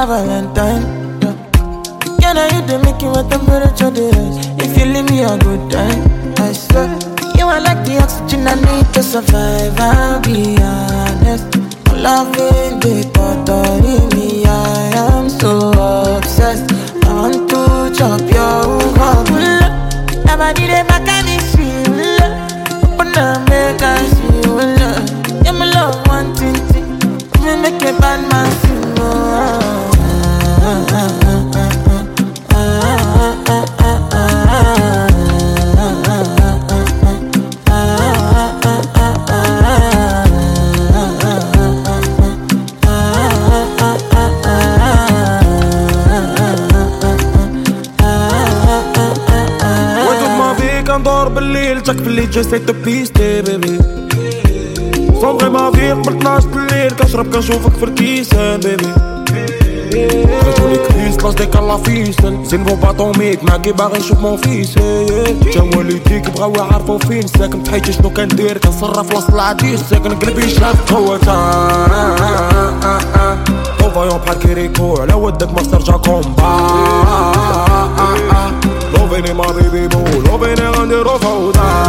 my Valentine. Can I hit the Mickey with temperature days? If you leave me a good time, I swear. You are like the oxygen I need to survive, I'll be honest. I'm loving the thought of me, I am so obsessed. I want to chop your heart. Nobody dey back at me, feel. Open up, make I see you, love. Yeah, my love, one thing. Me make a bad man sing, ندور بالليل جاك باللي جيسي تو بيستي بيبي صومغي ما فيك قبل 12 الليل كنشرب كنشوفك في الكيسان بيبي خرجولي كريس لاش ديك الله فيسن زين بو باطوميك معاكي باغي نشوف مون فيس تا والديك بغاو يعرفو فين ساكن بحياتي شنو كندير كنصرف وسط العديس ساكن قلبي شاف قوتا طوفايون بحال كيريكو على ودك ما ترجع كومبا Loving my baby boo, loving it on the road.